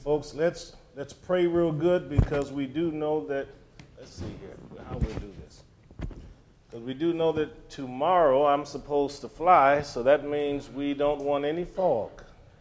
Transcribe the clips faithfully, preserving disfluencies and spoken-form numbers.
folks, let's let's pray real good because we do know that, let's see here, how we'll do this. Because we do know that tomorrow I'm supposed to fly, so that means we don't want any fog.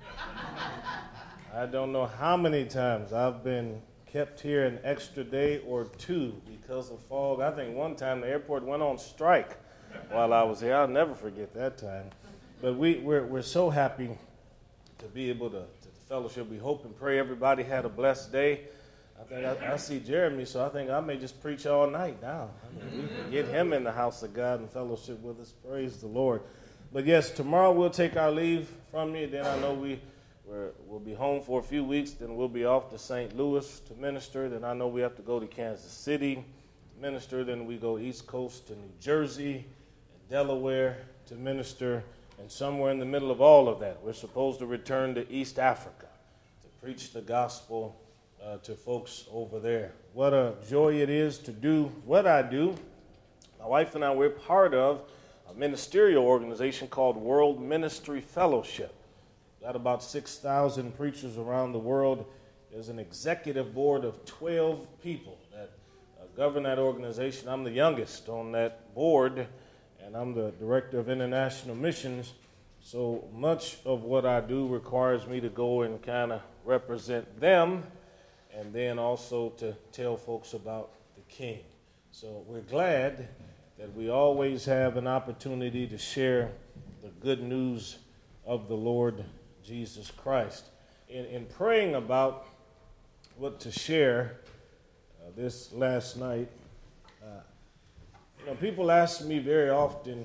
I don't know how many times I've been kept here an extra day or two because of fog. I think one time the airport went on strike while I was here. I'll never forget that time. But we, we're, we're so happy to be able to, to fellowship. We hope and pray everybody had a blessed day. I think I, I see Jeremy, so I think I may just preach all night now. I mean, we can get him in the house of God and fellowship with us. Praise the Lord. But yes, tomorrow we'll take our leave from you. Then I know we, we're, we'll be home for a few weeks. Then we'll be off to Saint Louis to minister. Then I know we have to go to Kansas City to minister. Then we go East Coast to New Jersey and Delaware to minister. And somewhere in the middle of all of that, we're supposed to return to East Africa to preach the gospel uh, to folks over there. What a joy it is to do what I do. My wife and I, we're part of a ministerial organization called World Ministry Fellowship. Got about six thousand preachers around the world. There's an executive board of twelve people that uh, govern that organization. I'm the youngest on that board, and I'm the director of international missions. So much of what I do requires me to go and kind of represent them and then also to tell folks about the King. So we're glad that we always have an opportunity to share the good news of the Lord Jesus Christ. In, in praying about what to share uh, this last night, uh, you know, people ask me very often,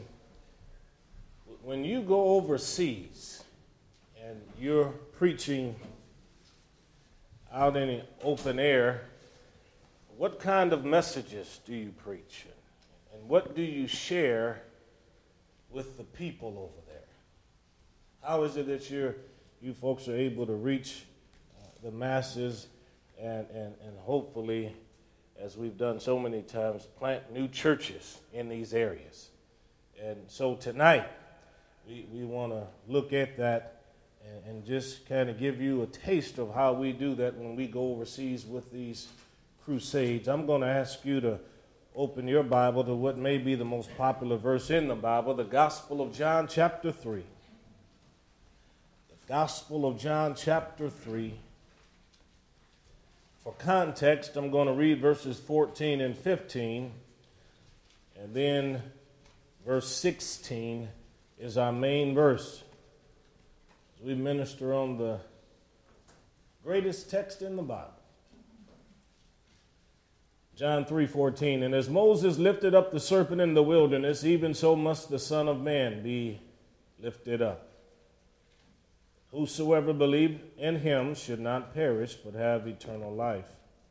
when you go overseas and you're preaching out in the open air, what kind of messages do you preach? And what do you share with the people over there? How is it that you're, you folks are able to reach uh, the masses and, and, and hopefully, as we've done so many times, plant new churches in these areas? And so tonight, we, we want to look at that and, and just kind of give you a taste of how we do that when we go overseas with these crusades. I'm going to ask you to open your Bible to what may be the most popular verse in the Bible, the Gospel of John chapter three. The Gospel of John chapter three. For context, I'm going to read verses fourteen and fifteen, and then verse sixteen is our main verse. As we minister on the greatest text in the Bible. John three fourteen, and as Moses lifted up the serpent in the wilderness, even so must the Son of Man be lifted up. Whosoever believed in him should not perish, but have eternal life.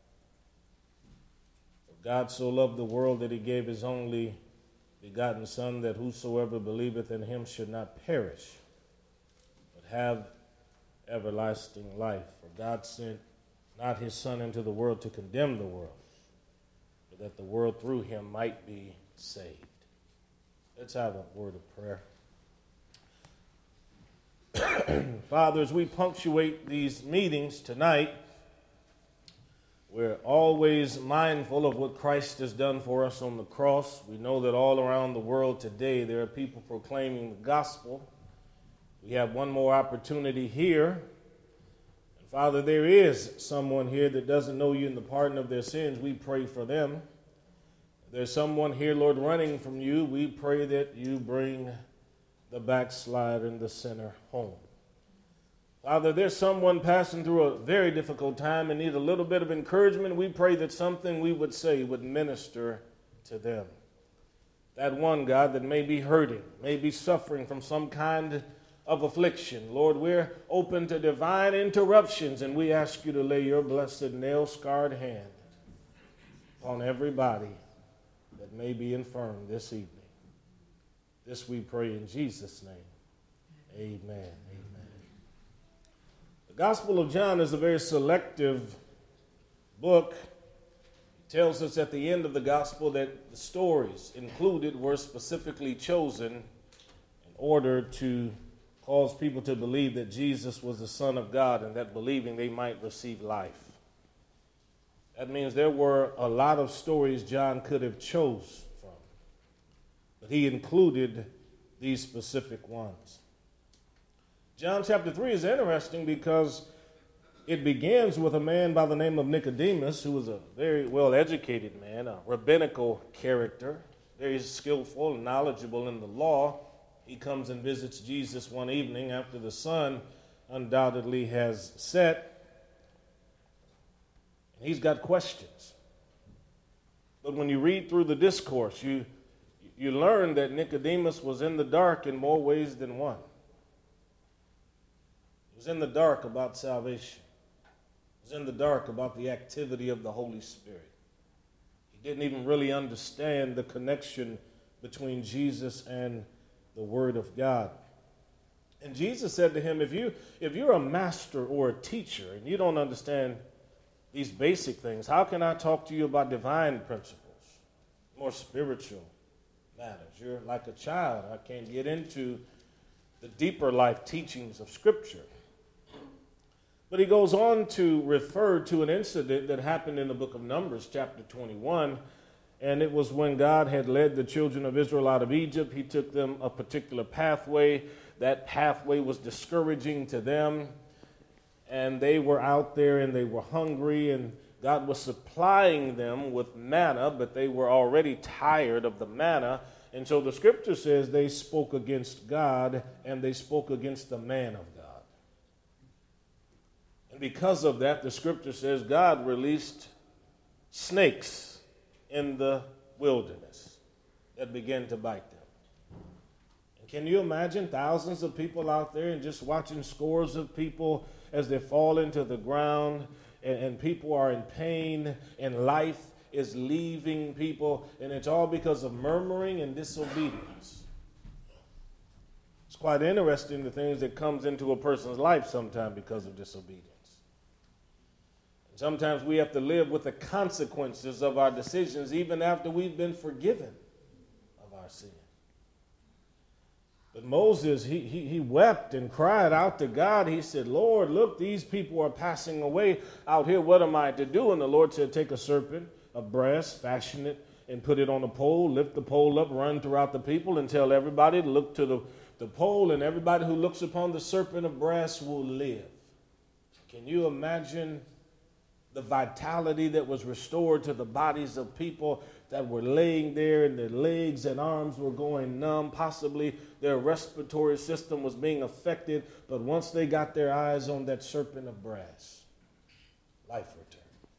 For God so loved the world that he gave his only begotten Son, that whosoever believeth in him should not perish, but have everlasting life. For God sent not his Son into the world to condemn the world, but that the world through him might be saved. Let's have a word of prayer. Father, as we punctuate these meetings tonight, we're always mindful of what Christ has done for us on the cross. We know that all around the world today there are people proclaiming the gospel. We have one more opportunity here. And Father, there is someone here that doesn't know you in the pardon of their sins. We pray for them. There's someone here, Lord, running from you. We pray that you bring the backslider and the sinner home. Father, there's someone passing through a very difficult time and need a little bit of encouragement. We pray that something we would say would minister to them. That one, God, that may be hurting, may be suffering from some kind of affliction. Lord, we're open to divine interruptions, and we ask you to lay your blessed nail-scarred hand upon everybody that may be infirm this evening. This we pray in Jesus' name. Amen. Amen. The Gospel of John is a very selective book. It tells us at the end of the Gospel that the stories included were specifically chosen in order to caused people to believe that Jesus was the Son of God, and that believing they might receive life. That means there were a lot of stories John could have chose from, but he included these specific ones. John chapter three is interesting because it begins with a man by the name of Nicodemus, who was a very well-educated man, a rabbinical character, very skillful and knowledgeable in the law. He comes and visits Jesus one evening after the sun undoubtedly has set. He's got questions. But when you read through the discourse, you, you learn that Nicodemus was in the dark in more ways than one. He was in the dark about salvation. He was in the dark about the activity of the Holy Spirit. He didn't even really understand the connection between Jesus and the Word of God. And Jesus said to him, if you, if you're a master or a teacher and you don't understand these basic things, how can I talk to you about divine principles, more spiritual matters? You're like a child. I can't get into the deeper life teachings of Scripture. But he goes on to refer to an incident that happened in the book of Numbers, chapter twenty-one, and it was when God had led the children of Israel out of Egypt. He took them a particular pathway. That pathway was discouraging to them. And they were out there and they were hungry, and God was supplying them with manna, but they were already tired of the manna. And so the scripture says they spoke against God and they spoke against the man of God. And because of that, the scripture says God released snakes in the wilderness that began to bite them. And can you imagine thousands of people out there and just watching scores of people as they fall into the ground, and, and people are in pain, and life is leaving people, and it's all because of murmuring and disobedience. It's quite interesting the things that comes into a person's life sometimes because of disobedience. And sometimes we have to live with the consequences of our decisions even after we've been forgiven of our sin. But Moses, he, he, he wept and cried out to God. He said, Lord, look, these people are passing away out here. What am I to do? And the Lord said, take a serpent of brass, fashion it, and put it on a pole, lift the pole up, run throughout the people, and tell everybody to look to the, the pole, and everybody who looks upon the serpent of brass will live. Can you imagine the vitality that was restored to the bodies of people that were laying there, and their legs and arms were going numb? Possibly their respiratory system was being affected, but once they got their eyes on that serpent of brass, life returned.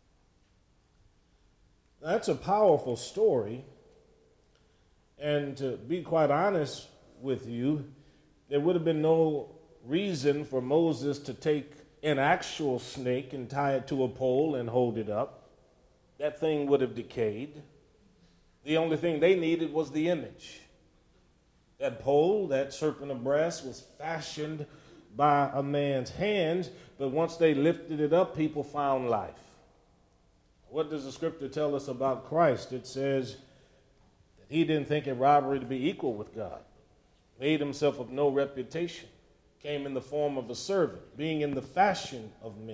Now, that's a powerful story, and to be quite honest with you, there would have been no reason for Moses to take an actual snake and tie it to a pole and hold it up. That thing would have decayed. The only thing they needed was the image. That pole, that serpent of brass, was fashioned by a man's hands, but once they lifted it up, people found life. What does the scripture tell us about Christ? It says that he didn't think it robbery to be equal with God, made himself of no reputation, came in the form of a servant, being in the fashion of men.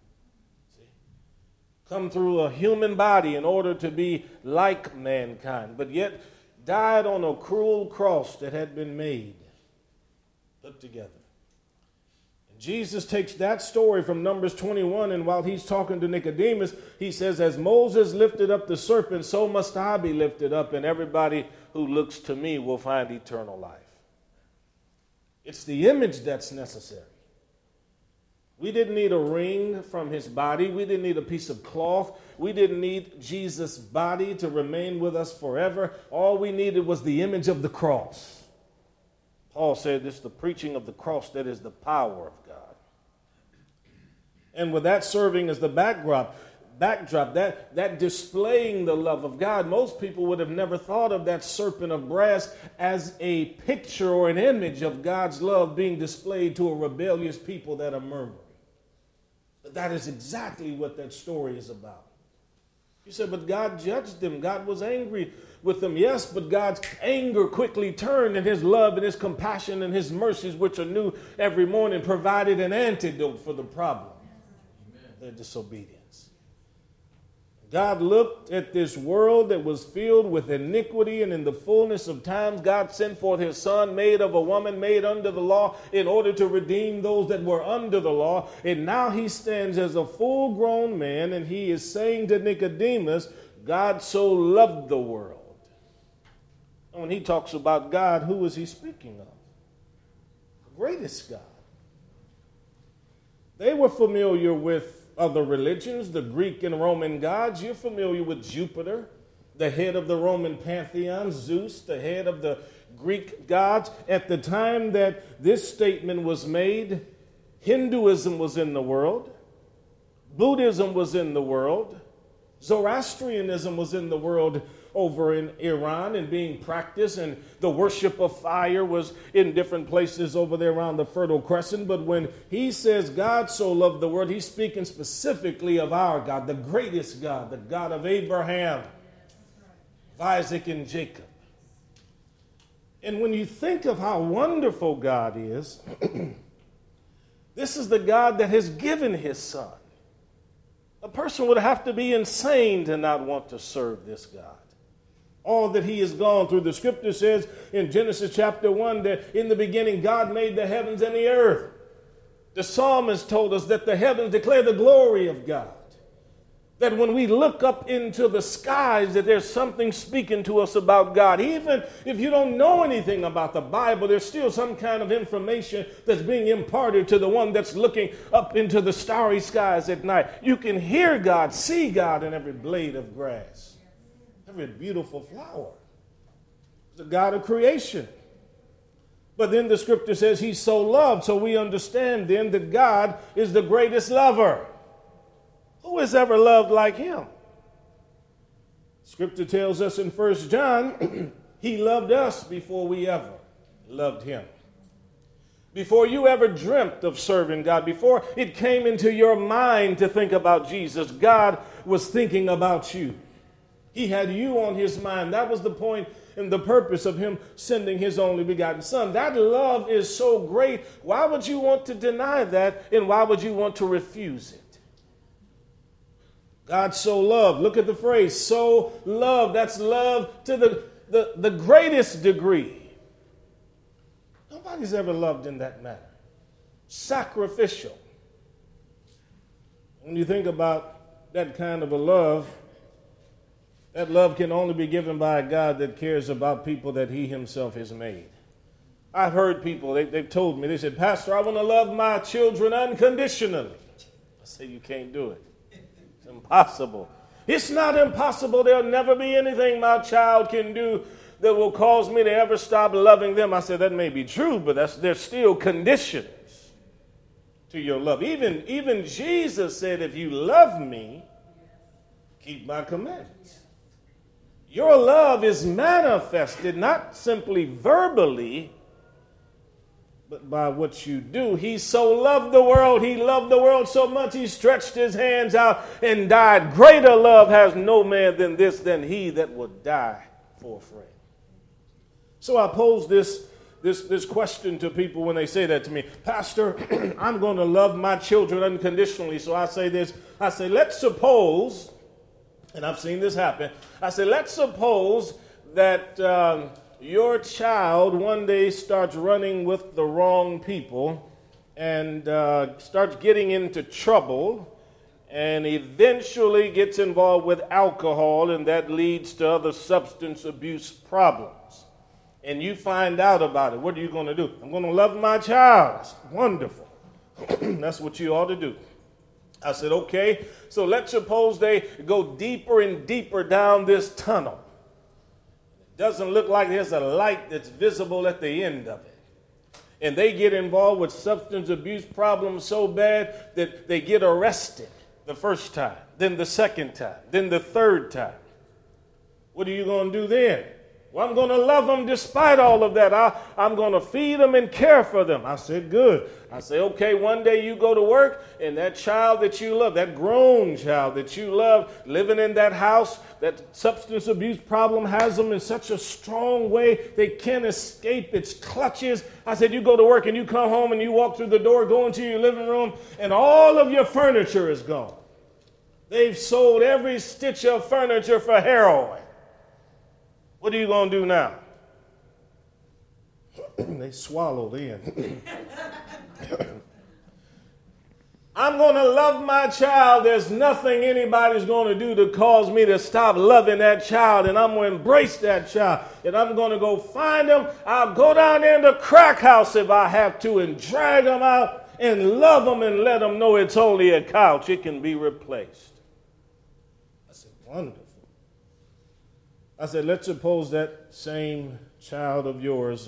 Come through a human body in order to be like mankind, but yet died on a cruel cross that had been made, put together. And Jesus takes that story from Numbers twenty-one, and while he's talking to Nicodemus, he says, as Moses lifted up the serpent, so must I be lifted up, and everybody who looks to me will find eternal life. It's the image that's necessary. We didn't need a ring from his body. We didn't need a piece of cloth. We didn't need Jesus' body to remain with us forever. All we needed was the image of the cross. Paul said it's the preaching of the cross that is the power of God. And with that serving as the backdrop, backdrop that, that displaying the love of God, most people would have never thought of that serpent of brass as a picture or an image of God's love being displayed to a rebellious people that are murmuring. But that is exactly what that story is about. You said, but God judged them. God was angry with them. Yes, but God's anger quickly turned, and his love and his compassion and his mercies, which are new every morning, provided an antidote for the problem. Amen. Their disobedience. God looked at this world that was filled with iniquity, and in the fullness of times, God sent forth his son, made of a woman, made under the law, in order to redeem those that were under the law. And now he stands as a full-grown man, and he is saying to Nicodemus, God so loved the world. And when he talks about God, who is he speaking of? The greatest God. They were familiar with other religions, the Greek and Roman gods. You're familiar with Jupiter, the head of the Roman pantheon, Zeus, the head of the Greek gods. At the time that this statement was made, Hinduism was in the world, Buddhism was in the world, Zoroastrianism was in the world over in Iran and being practiced, and the worship of fire was in different places over there around the Fertile Crescent. But when he says God so loved the world, he's speaking specifically of our God, the greatest God, the God of Abraham, of Isaac, and Jacob. And when you think of how wonderful God is, this is the God that has given his son. A person would have to be insane to not want to serve this God. All that he has gone through. The scripture says in Genesis chapter one that in the beginning God made the heavens and the earth. The psalmist told us that the heavens declare the glory of God. That when we look up into the skies, that there's something speaking to us about God. Even if you don't know anything about the Bible, there's still some kind of information that's being imparted to the one that's looking up into the starry skies at night. You can hear God, see God in every blade of grass. Every beautiful flower. The God of creation. But then the scripture says he's so loved, so we understand then that God is the greatest lover. Who has ever loved like him? Scripture tells us in First John, he loved us before we ever loved him. Before you ever dreamt of serving God, before it came into your mind to think about Jesus, God was thinking about you. He had you on his mind. That was the point and the purpose of him sending his only begotten son. That love is so great. Why would you want to deny that? And why would you want to refuse it? God so loved. Look at the phrase, so loved. That's love to the, the, the greatest degree. Nobody's ever loved in that manner. Sacrificial. When you think about that kind of a love, that love can only be given by a God that cares about people that he himself has made. I've heard people, they, they've told me, they said, Pastor, I want to love my children unconditionally. I say, you can't do it. It's impossible. It's not impossible. There'll never be anything my child can do that will cause me to ever stop loving them. I said, that may be true, but that's, there's still conditions to your love. Even, even Jesus said, if you love me, keep my commandments. Your love is manifested not simply verbally, but by what you do. He so loved the world. He loved the world so much he stretched his hands out and died. Greater love has no man than this, than he that would die for a friend. So I pose this, this, this question to people when they say that to me. Pastor, I'm going to love my children unconditionally. So I say this. I say, let's suppose... And I've seen this happen. I said, let's suppose that um, your child one day starts running with the wrong people and uh, starts getting into trouble and eventually gets involved with alcohol, and that leads to other substance abuse problems. And you find out about it. What are you going to do? I'm going to love my child. That's wonderful. That's what you ought to do. I said, okay, so let's suppose they go deeper and deeper down this tunnel. It doesn't look like there's a light that's visible at the end of it. And they get involved with substance abuse problems so bad that they get arrested the first time, then the second time, then the third time. What are you going to do then? Well, I'm going to love them despite all of that. I, I'm going to feed them and care for them. I said, good. I say, okay, one day you go to work and that child that you love, that grown child that you love, living in that house, that substance abuse problem has them in such a strong way they can't escape its clutches. I said, you go to work and you come home and you walk through the door, go into your living room, and all of your furniture is gone. They've sold every stitch of furniture for heroin. What are you going to do now? They swallowed in. I'm going to love my child. There's nothing anybody's going to do to cause me to stop loving that child. And I'm going to embrace that child. And I'm going to go find him. I'll go down there in the crack house if I have to and drag them out and love them and let them know it's only a couch. It can be replaced. I said, wonderful. I said, let's suppose that same child of yours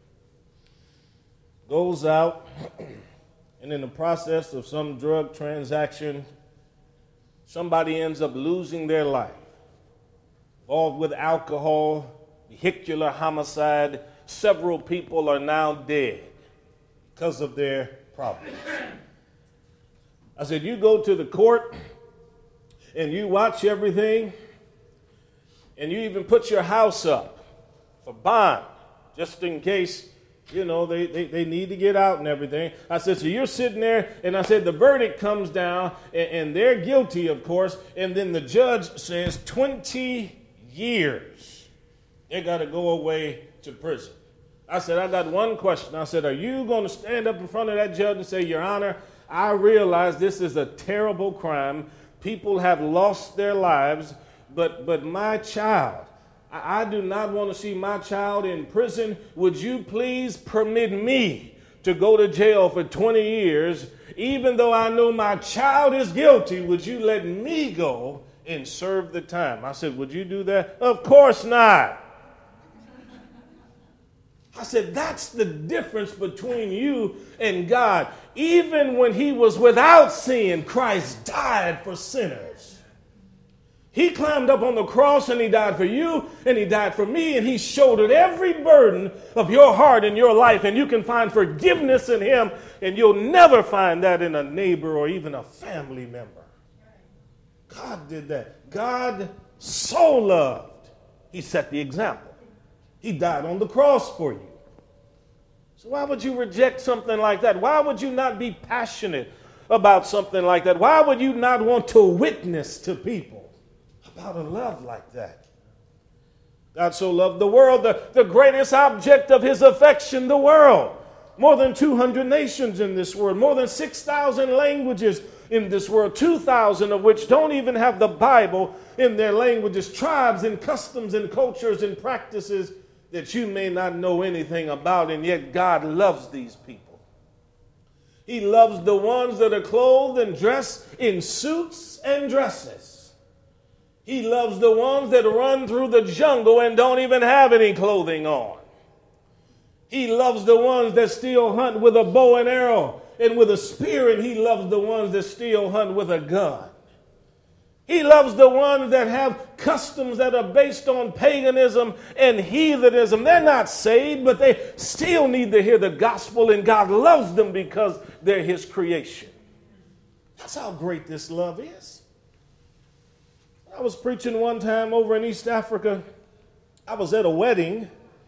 goes out and in the process of some drug transaction, somebody ends up losing their life, involved with alcohol, vehicular homicide. Several people are now dead because of their problem. I said, you go to the court and you watch everything. And you even put your house up for bond, just in case, you know, they, they, they need to get out and everything. I said, so you're sitting there, and I said, the verdict comes down, and, and they're guilty, of course, and then the judge says twenty years. They got to go away to prison. I said, I got one question. I said, are you going to stand up in front of that judge and say, Your Honor, I realize this is a terrible crime. People have lost their lives. But but my child, I, I do not want to see my child in prison. Would you please permit me to go to jail for twenty years? Even though I know my child is guilty, would you let me go and serve the time? I said, would you do that? Of course not. I said, that's the difference between you and God. Even when he was without sin, Christ died for sinners. He climbed up on the cross and he died for you and he died for me, and he shouldered every burden of your heart and your life, and you can find forgiveness in him, and you'll never find that in a neighbor or even a family member. God did that. God so loved. He set the example. He died on the cross for you. So why would you reject something like that? Why would you not be passionate about something like that? Why would you not want to witness to people about a love like that? God so loved the world, the, the greatest object of his affection, the world. More than two hundred nations in this world, more than six thousand languages in this world, two thousand of which don't even have the Bible in their languages, tribes and customs and cultures and practices that you may not know anything about, and yet God loves these people. He loves the ones that are clothed and dressed in suits and dresses. He loves the ones that run through the jungle and don't even have any clothing on. He loves the ones that still hunt with a bow and arrow and with a spear, and he loves the ones that still hunt with a gun. He loves the ones that have customs that are based on paganism and heathenism. They're not saved, but they still need to hear the gospel, and God loves them because they're his creation. That's how great this love is. I was preaching one time over in East Africa. I was at a wedding,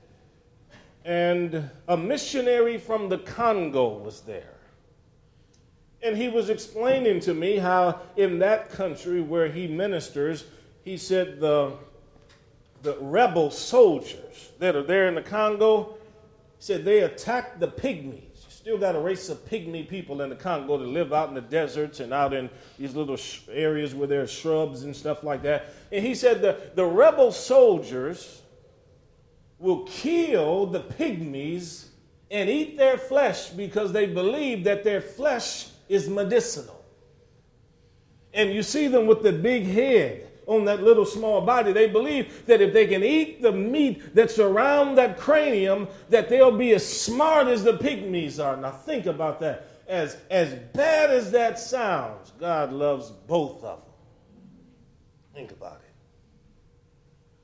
and a missionary from the Congo was there. And he was explaining to me how in that country where he ministers, he said the, the rebel soldiers that are there in the Congo, he said they attacked the pygmies. Still got a race of pygmy people in the Congo that live out in the deserts and out in these little sh- areas where there's shrubs and stuff like that. And he said the, the rebel soldiers will kill the pygmies and eat their flesh because they believe that their flesh is medicinal. And you see them with the big head on that little small body. They believe that if they can eat the meat that's around that cranium, that they'll be as smart as the pygmies are. Now think about that. As, as bad as that sounds, God loves both of them. Think about it.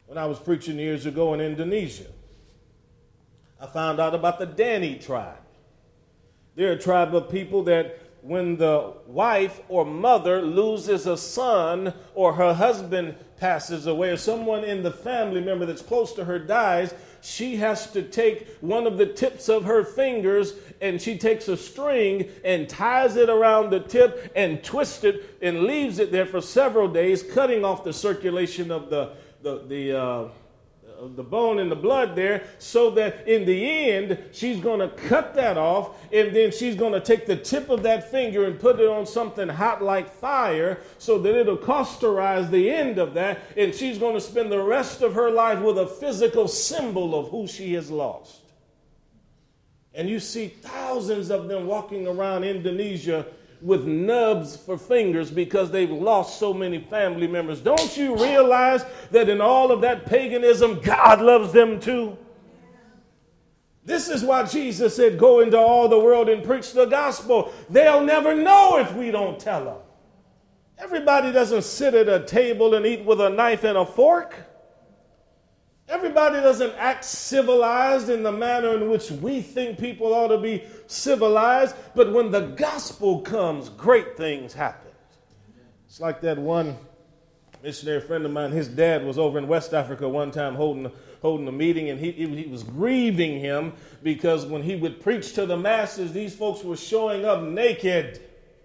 when I was preaching years ago in Indonesia. I found out about the Dani tribe. They're a tribe of people that when the wife or mother loses a son or her husband passes away or someone in the family member that's close to her dies, she has to take one of the tips of her fingers and she takes a string and ties it around the tip and twists it and leaves it there for several days, cutting off the circulation of the, the, the uh, of the bone and the blood there, so that in the end, she's going to cut that off, and then she's going to take the tip of that finger and put it on something hot like fire so that it'll causterize the end of that, and she's going to spend the rest of her life with a physical symbol of who she has lost. And you see thousands of them walking around Indonesia with nubs for fingers because they've lost so many family members. Don't you realize that in all of that paganism, God loves them too? This is why Jesus said, go into all the world and preach the gospel. They'll never know if we don't tell them. Everybody doesn't sit at a table and eat with a knife and a fork. Everybody doesn't act civilized in the manner in which we think people ought to be civilized. But when the gospel comes, great things happen. It's like that one missionary friend of mine. His dad was over in West Africa one time holding, holding a meeting, and he, he was grieving him because when he would preach to the masses, these folks were showing up naked.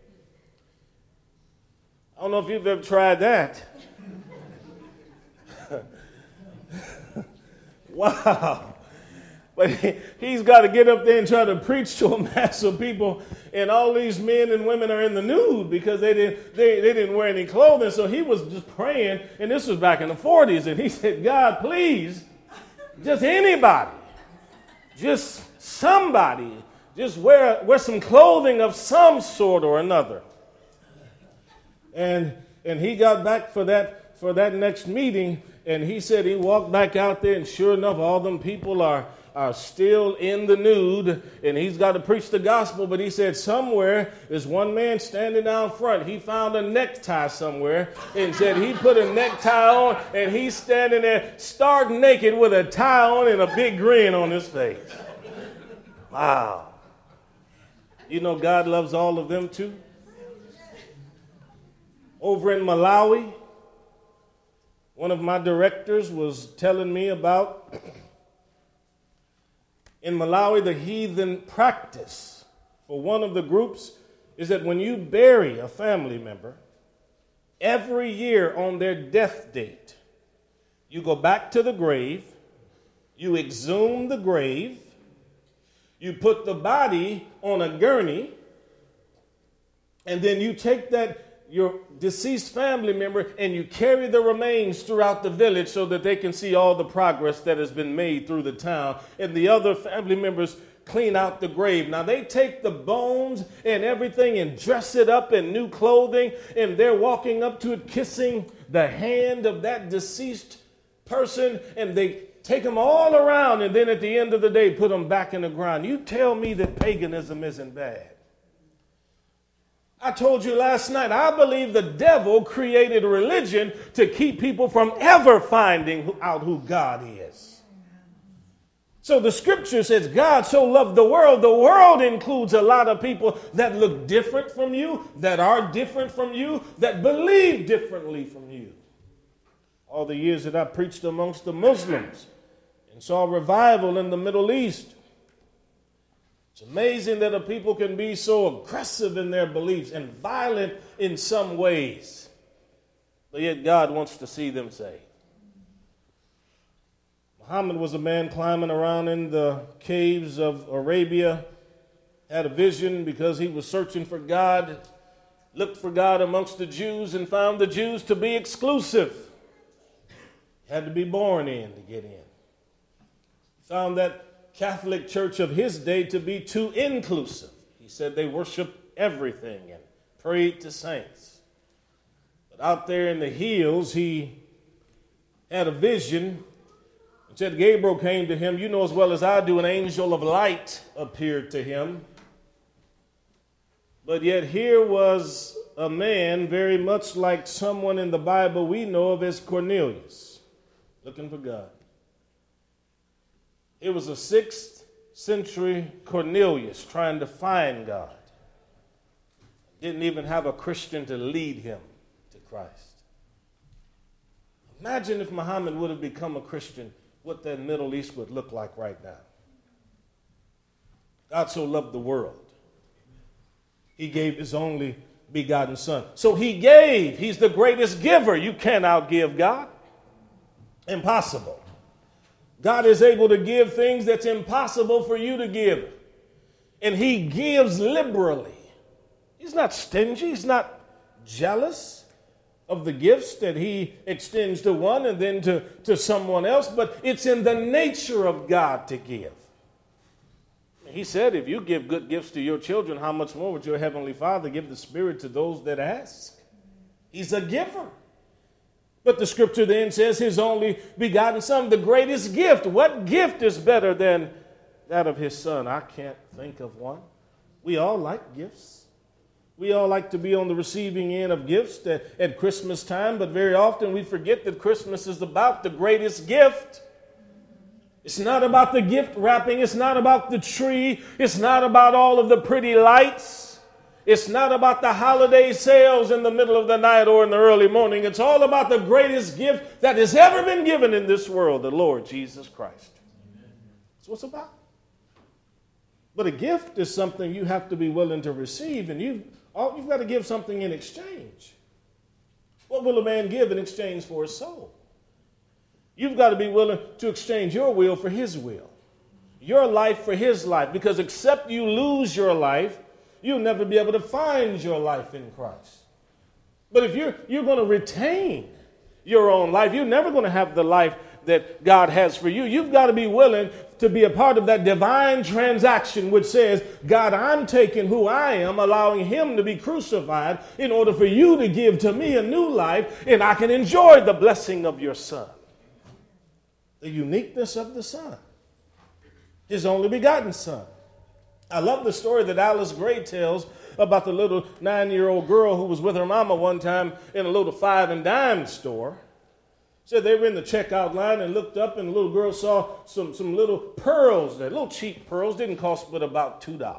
I don't know if you've ever tried that. Wow. But he, he's got to get up there and try to preach to a mass of people, and all these men and women are in the nude because they didn't they, they didn't wear any clothing. So he was just praying, and this was back in the forties, and he said, God, please, just anybody, just somebody, just wear, wear some clothing of some sort or another. And and he got back for that for that next meeting, and he said he walked back out there, and sure enough, all them people are, are still in the nude, and he's got to preach the gospel. But he said somewhere there's one man standing down front. He found a necktie somewhere and said he put a necktie on, and he's standing there stark naked with a tie on and a big grin on his face. Wow. You know God loves all of them too. Over in Malawi, one of my directors was telling me about, in Malawi, the heathen practice for one of the groups is that when you bury a family member, every year on their death date, you go back to the grave, you exhume the grave, you put the body on a gurney, and then you take that your deceased family member and you carry the remains throughout the village so that they can see all the progress that has been made through the town. And the other family members clean out the grave. Now they take the bones and everything and dress it up in new clothing, and they're walking up to it, kissing the hand of that deceased person, and they take them all around, and then at the end of the day put them back in the ground. You tell me that paganism isn't bad. I told you last night, I believe the devil created religion to keep people from ever finding out who God is. So the scripture says God so loved the world. The world includes a lot of people that look different from you, that are different from you, that believe differently from you. All the years that I preached amongst the Muslims and saw revival in the Middle East, it's amazing that a people can be so aggressive in their beliefs and violent in some ways, but yet God wants to see them saved. Muhammad was a man climbing around in the caves of Arabia, had a vision because he was searching for God, looked for God amongst the Jews and found the Jews to be exclusive. Had to be born in to get in. Found that Catholic Church of his day to be too inclusive. He said they worship everything and prayed to saints. But out there in the hills, he had a vision. It said Gabriel came to him. You know as well as I do, an angel of light appeared to him. But yet here was a man very much like someone in the Bible we know of as Cornelius. looking for God. It was a sixth century Cornelius trying to find God. Didn't even have a Christian to lead him to Christ. Imagine if Muhammad would have become a Christian, what that Middle East would look like right now. God so loved the world, he gave his only begotten son. So he gave. He's the greatest giver. You can't outgive God. Impossible. God is able to give things that's impossible for you to give. And he gives liberally. He's not stingy. He's not jealous of the gifts that he extends to one and then to, to someone else. But it's in the nature of God to give. He said, if you give good gifts to your children, how much more would your heavenly Father give the Spirit to those that ask? He's a giver. But the scripture then says his only begotten son, the greatest gift. What gift is better than that of his son? I can't think of one. We all like gifts. We all like to be on the receiving end of gifts at, at Christmas time, but very often we forget that Christmas is about the greatest gift. It's not about the gift wrapping. It's not about the tree. It's not about all of the pretty lights. It's not about the holiday sales in the middle of the night or in the early morning. It's all about the greatest gift that has ever been given in this world, the Lord Jesus Christ. That's what it's about. But a gift is something you have to be willing to receive, and you've, you've got to give something in exchange. What will a man give in exchange for his soul? You've got to be willing to exchange your will for his will, your life for his life, because except you lose your life, you'll never be able to find your life in Christ. But if you're, you're going to retain your own life, you're never going to have the life that God has for you. You've got to be willing to be a part of that divine transaction which says, God, I'm taking who I am, allowing him to be crucified in order for you to give to me a new life, and I can enjoy the blessing of your son. The uniqueness of the son, his only begotten son. I love the story that Alice Gray tells about the little nine-year-old girl who was with her mama one time in a little five and dime store. Said they were in the checkout line and looked up, and the little girl saw some, some little pearls there, little cheap pearls, didn't cost but about two dollars.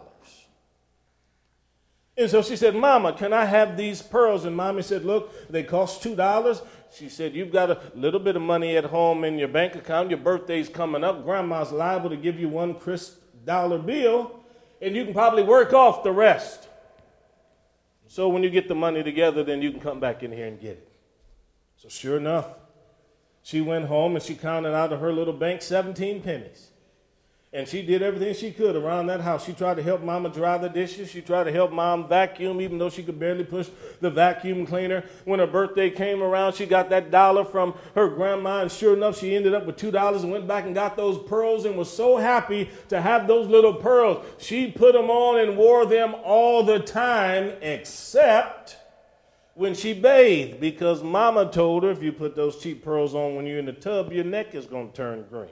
And so she said, Mama, can I have these pearls? And Mommy said, look, they cost two dollars. She said, you've got a little bit of money at home in your bank account. Your birthday's coming up. Grandma's liable to give you one crisp dollar bill, and you can probably work off the rest. So when you get the money together, then you can come back in here and get it. So sure enough, she went home and she counted out of her little bank seventeen pennies. And she did everything she could around that house. She tried to help Mama dry the dishes. She tried to help Mom vacuum, even though she could barely push the vacuum cleaner. When her birthday came around, she got that dollar from her grandma. And sure enough, she ended up with two dollars and went back and got those pearls and was so happy to have those little pearls. She put them on and wore them all the time, except when she bathed, because Mama told her if you put those cheap pearls on when you're in the tub, your neck is going to turn green.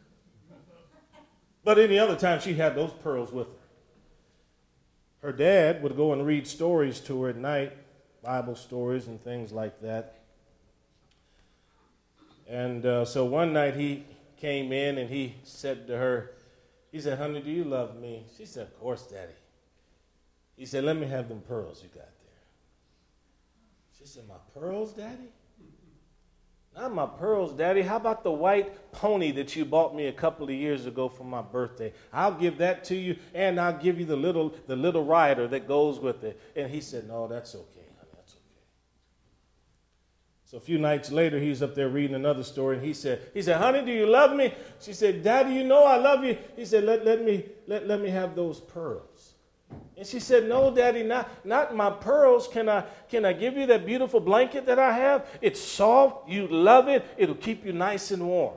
But any other time, she had those pearls with her. Her dad would go and read stories to her at night, Bible stories and things like that. And uh, so one night he came in and he said to her, he said, honey, do you love me? She said, of course, Daddy. He said, let me have them pearls you got there. She said, my pearls, Daddy? Not my pearls, Daddy. How about the white pony that you bought me a couple of years ago for my birthday? I'll give that to you, and I'll give you the little the little rider that goes with it. And he said, no, that's okay, honey, that's okay. So a few nights later, he's up there reading another story, and he said, he said, honey, do you love me? She said, Daddy, you know I love you. He said, let, let me let, let me have those pearls. And she said, no, Daddy, not, not my pearls. Can I, can I give you that beautiful blanket that I have? It's soft. You love it. It'll keep you nice and warm.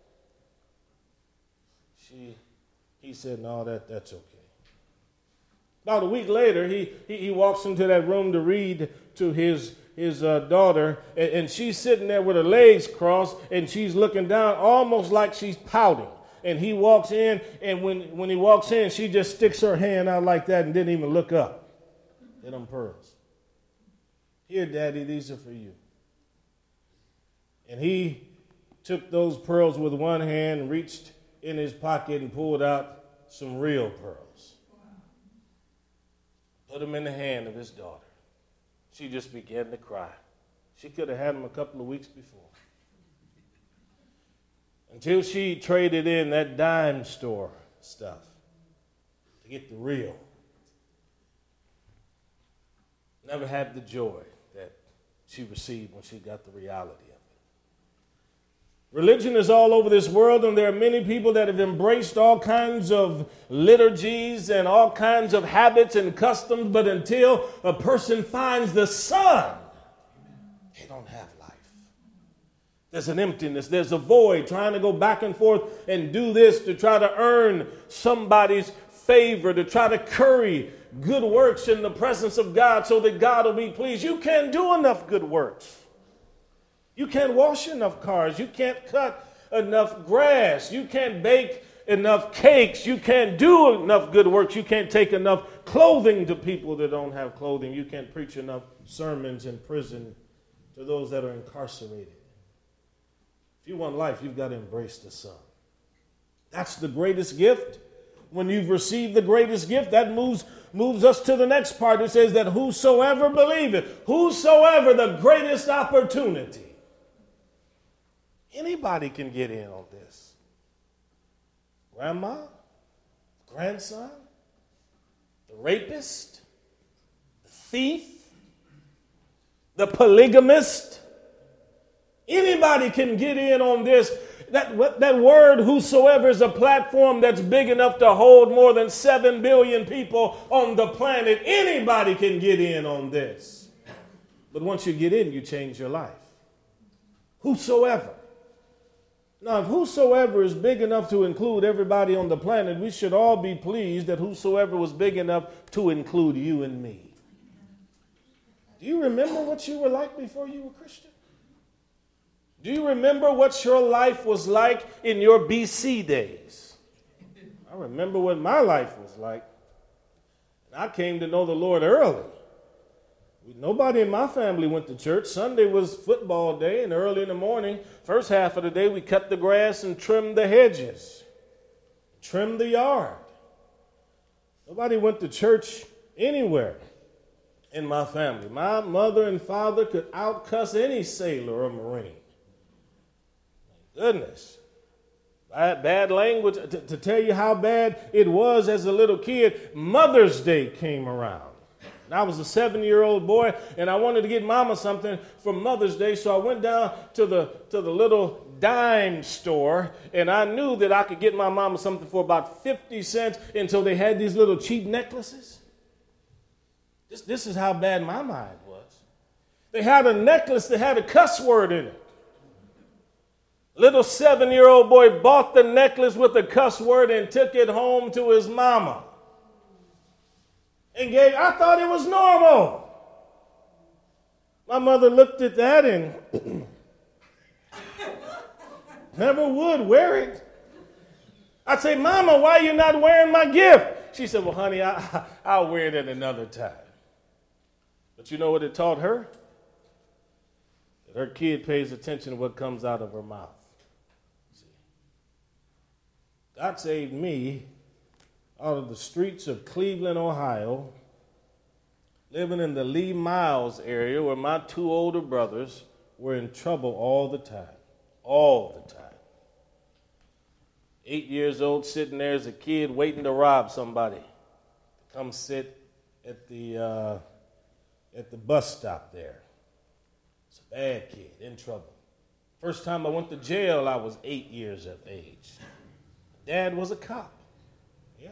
She, he said, no, that, that's okay. About a week later, he, he, he walks into that room to read to his, his uh, daughter, and, and she's sitting there with her legs crossed, and she's looking down almost like she's pouting. And he walks in, and when, when he walks in, she just sticks her hand out like that and didn't even look up at them pearls. Here, Daddy, these are for you. And he took those pearls with one hand, reached in his pocket and pulled out some real pearls. Put them in the hand of his daughter. She just began to cry. She could have had them a couple of weeks before. Until she traded in that dime store stuff to get the real. Never had the joy that she received when she got the reality of it. Religion is all over this world, and there are many people that have embraced all kinds of liturgies and all kinds of habits and customs, but until a person finds the Son, they don't have life. There's an emptiness, there's a void, trying to go back and forth and do this to try to earn somebody's favor, to try to curry good works in the presence of God so that God will be pleased. You can't do enough good works. You can't wash enough cars. You can't cut enough grass. You can't bake enough cakes. You can't do enough good works. You can't take enough clothing to people that don't have clothing. You can't preach enough sermons in prison to those that are incarcerated. If you want life, you've got to embrace the Son. That's the greatest gift. When you've received the greatest gift, that moves moves us to the next part. It says that whosoever believeth, whosoever, the greatest opportunity. Anybody can get in on this. Grandma, grandson, the rapist, the thief, the polygamist. Anybody can get in on this. That, that word whosoever is a platform that's big enough to hold more than seven billion people on the planet. Anybody can get in on this. But once you get in, you change your life. Whosoever. Now, if whosoever is big enough to include everybody on the planet, we should all be pleased that whosoever was big enough to include you and me. Do you remember what you were like before you were Christian? Do you remember what your life was like in your B C days? I remember what my life was like. I came to know the Lord early. Nobody in my family went to church. Sunday was football day, and early in the morning, first half of the day, we cut the grass and trimmed the hedges, trimmed the yard. Nobody went to church anywhere in my family. My mother and father could outcuss any sailor or Marine. Goodness. Bad, bad language. To, to tell you how bad it was as a little kid, Mother's Day came around. And I was a seven-year-old boy, and I wanted to get Mama something for Mother's Day, so I went down to the, to the little dime store, and I knew that I could get my mama something for about fifty cents until they had these little cheap necklaces. This, this is how bad my mind was. They had a necklace that had a cuss word in it. Little seven-year-old boy bought the necklace with a cuss word and took it home to his mama. And gave, I thought it was normal. My mother looked at that and never would wear it. I'd say, Mama, why are you not wearing my gift? She said, well, honey, I, I'll wear it at another time. But you know what it taught her? That her kid pays attention to what comes out of her mouth. God saved me out of the streets of Cleveland, Ohio, living in the Lee Miles area where my two older brothers were in trouble all the time. All the time. Eight years old, sitting there as a kid waiting to rob somebody. Come sit at the, uh, at the bus stop there. It's a bad kid, in trouble. First time I went to jail, I was eight years of age. Dad was a cop. Yeah.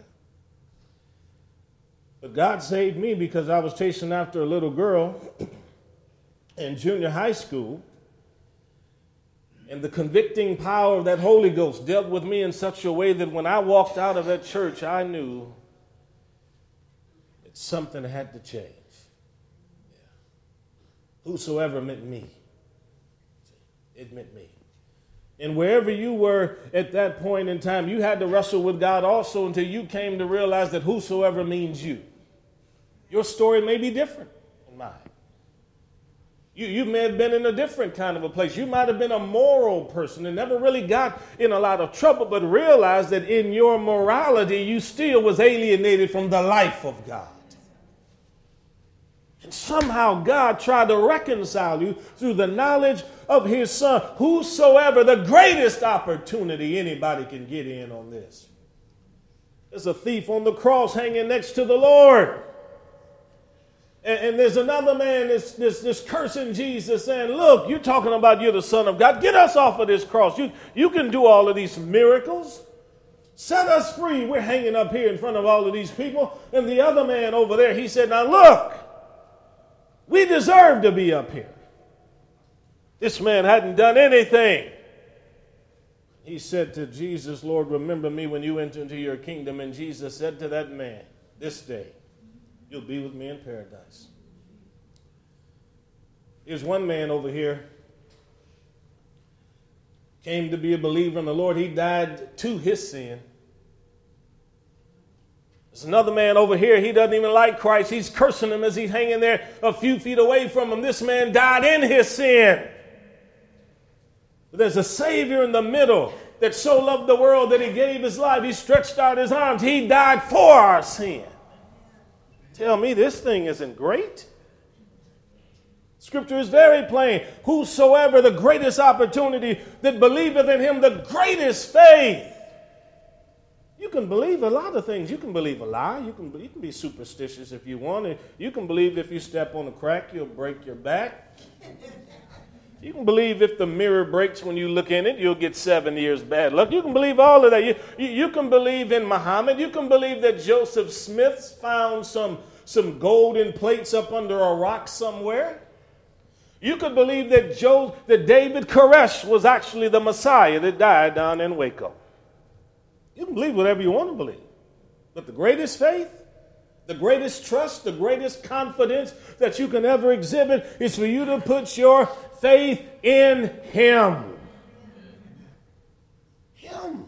But God saved me because I was chasing after a little girl in junior high school. And the convicting power of that Holy Ghost dealt with me in such a way that when I walked out of that church, I knew that something had to change. Yeah. Whosoever meant me. It meant me. And wherever you were at that point in time, you had to wrestle with God also until you came to realize that whosoever means you. Your story may be different than mine. You, you may have been in a different kind of a place. You might have been a moral person and never really got in a lot of trouble, but realized that in your morality, you still was alienated from the life of God. And somehow God tried to reconcile you through the knowledge of his son. Whosoever, the greatest opportunity anybody can get in on this. There's a thief on the cross hanging next to the Lord. And, and there's another man that's, that's, that's cursing Jesus saying, look, you're talking about you're the Son of God. Get us off of this cross. You, you can do all of these miracles. Set us free. We're hanging up here in front of all of these people. And the other man over there, he said, now look, we deserve to be up here. This man hadn't done anything. He said to Jesus, Lord, remember me when you enter into your kingdom. And Jesus said to that man, this day, you'll be with me in paradise. Here's one man over here, came to be a believer in the Lord. He died to his sin. There's another man over here. He doesn't even like Christ. He's cursing him as he's hanging there a few feet away from him. This man died in his sin. But there's a Savior in the middle that so loved the world that he gave his life. He stretched out his arms. He died for our sin. Tell me this thing isn't great. Scripture is very plain. Whosoever, the greatest opportunity that believeth in him, the greatest faith. You can believe a lot of things. You can believe a lie. You can, you can be superstitious if you want. And you can believe if you step on a crack, you'll break your back. You can believe if the mirror breaks when you look in it, you'll get seven years bad luck. You can believe all of that. You, you, you can believe in Muhammad. You can believe that Joseph Smith found some, some golden plates up under a rock somewhere. You could believe that, Joe, that David Koresh was actually the Messiah that died down in Waco. You can believe whatever you want to believe. But the greatest faith, the greatest trust, the greatest confidence that you can ever exhibit is for you to put your faith in him. Him.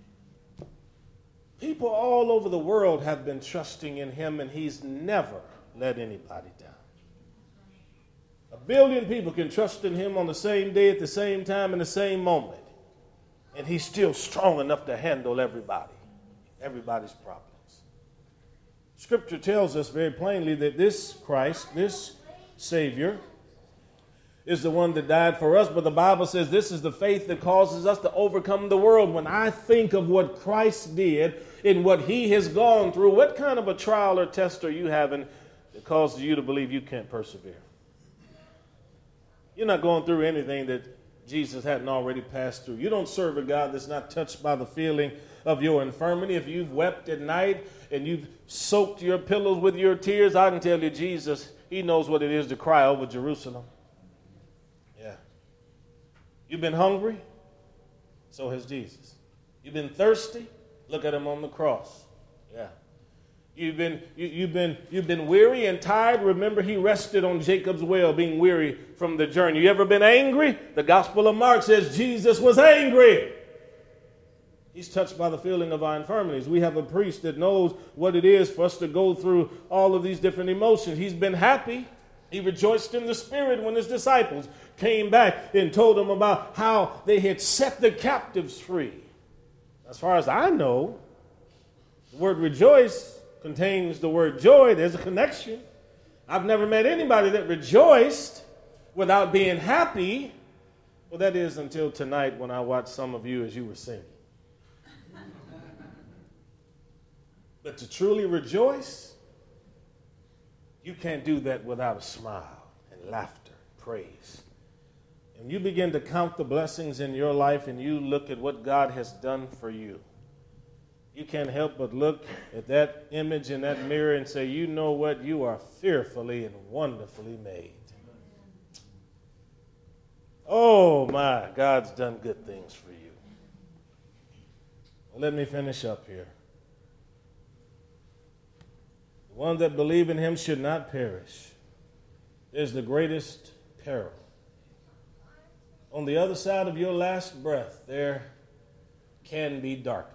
People all over the world have been trusting in him, and he's never let anybody down. A billion people can trust in him on the same day, at the same time, in the same moment. And he's still strong enough to handle everybody, everybody's problems. Scripture tells us very plainly that this Christ, this Savior, is the one that died for us, but the Bible says this is the faith that causes us to overcome the world. When I think of what Christ did and what he has gone through, what kind of a trial or test are you having that causes you to believe you can't persevere? You're not going through anything that Jesus hadn't already passed through. You don't serve a God that's not touched by the feeling of your infirmity. If you've wept at night and you've soaked your pillows with your tears, I can tell you Jesus, he knows what it is to cry over Jerusalem. Yeah. You've been hungry? So has Jesus. You've been thirsty? Look at him on the cross. Yeah. You've been, you, you've been, you've been weary and tired. Remember, he rested on Jacob's well, being weary from the journey. You ever been angry? The Gospel of Mark says Jesus was angry. He's touched by the feeling of our infirmities. We have a priest that knows what it is for us to go through all of these different emotions. He's been happy. He rejoiced in the Spirit when his disciples came back and told them about how they had set the captives free. As far as I know, the word rejoice contains the word joy. There's a connection. I've never met anybody that rejoiced without being happy. Well, that is until tonight when I watched some of you as you were singing. But to truly rejoice, you can't do that without a smile and laughter, praise. And you begin to count the blessings in your life and you look at what God has done for you. You can't help but look at that image in that mirror and say, you know what? You are fearfully and wonderfully made. Oh, my, God's done good things for you. Well, let me finish up here. The one that believe in him should not perish. Is the greatest peril. On the other side of your last breath, there can be darkness.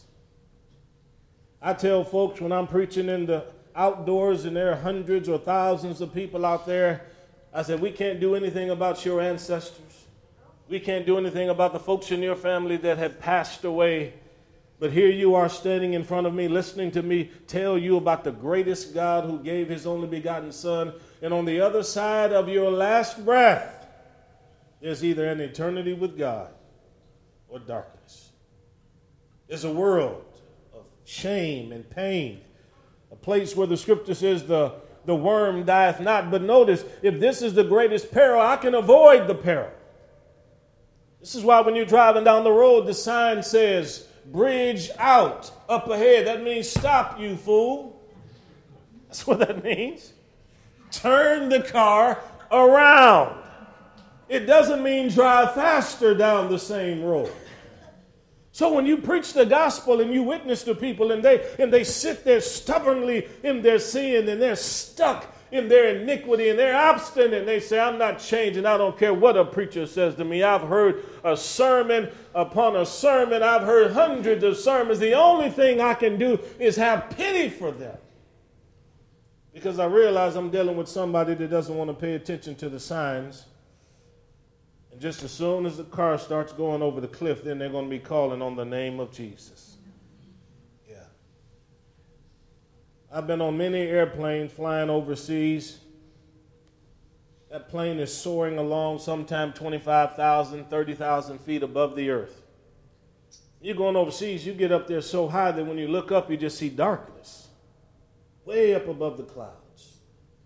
I tell folks when I'm preaching in the outdoors and there are hundreds or thousands of people out there, I said, we can't do anything about your ancestors. We can't do anything about the folks in your family that had passed away. But here you are standing in front of me, listening to me tell you about the greatest God who gave his only begotten Son. And on the other side of your last breath, there's either an eternity with God or darkness. There's a world of shame and pain, a place where the scripture says the, the worm dieth not. But notice, if this is the greatest peril, I can avoid the peril. This is why when you're driving down the road, the sign says, bridge out, up ahead. That means stop, you fool. That's what that means. Turn the car around. It doesn't mean drive faster down the same road. So when you preach the gospel and you witness to people and they and they sit there stubbornly in their sin and they're stuck in their iniquity and they're obstinate and they say, I'm not changing. I don't care what a preacher says to me. I've heard a sermon upon a sermon. I've heard hundreds of sermons. The only thing I can do is have pity for them. Because I realize I'm dealing with somebody that doesn't want to pay attention to the signs. And just as soon as the car starts going over the cliff, then they're going to be calling on the name of Jesus. Yeah. I've been on many airplanes flying overseas. That plane is soaring along sometime twenty-five thousand, thirty thousand feet above the earth. You're going overseas, you get up there so high that when you look up, you just see darkness. Way up above the clouds.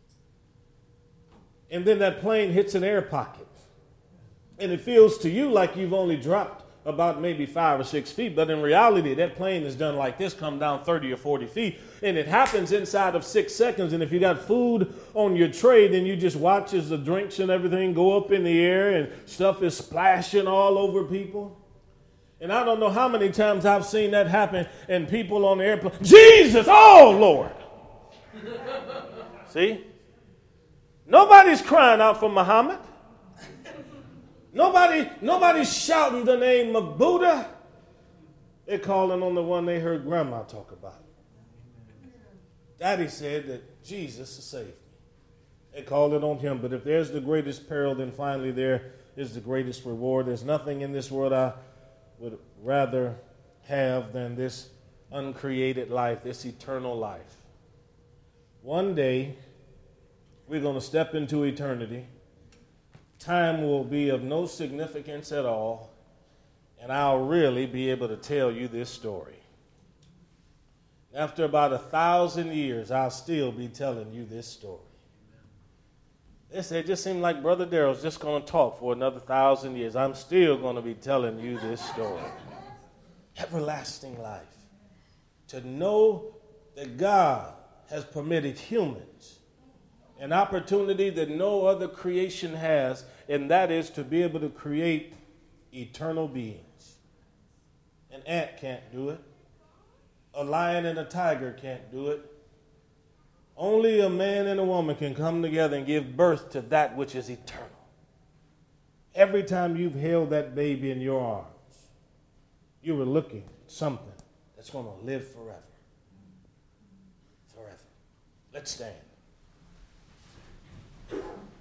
And then that plane hits an air pocket. And it feels to you like you've only dropped about maybe five or six feet. But in reality, that plane is done like this, come down thirty or forty feet. And it happens inside of six seconds. And if you got food on your tray, then you just watch as the drinks and everything go up in the air and stuff is splashing all over people. And I don't know how many times I've seen that happen and people on the airplane, Jesus, oh Lord. See? Nobody's crying out for Muhammad. Nobody, nobody's shouting the name of Buddha. They're calling on the one they heard Grandma talk about. Daddy said that Jesus will save me. They called it on him. But if there's the greatest peril, then finally there is the greatest reward. There's nothing in this world I would rather have than this uncreated life, this eternal life. One day, we're going to step into eternity. Time will be of no significance at all, and I'll really be able to tell you this story. After about a thousand years, I'll still be telling you this story. They said it just seemed like Brother Darrell's just going to talk for another thousand years. I'm still going to be telling you this story. Everlasting life. To know that God has permitted humans an opportunity that no other creation has, and that is to be able to create eternal beings. An ant can't do it. A lion and a tiger can't do it. Only a man and a woman can come together and give birth to that which is eternal. Every time you've held that baby in your arms, you were looking at something that's going to live forever. Forever. Let's stand.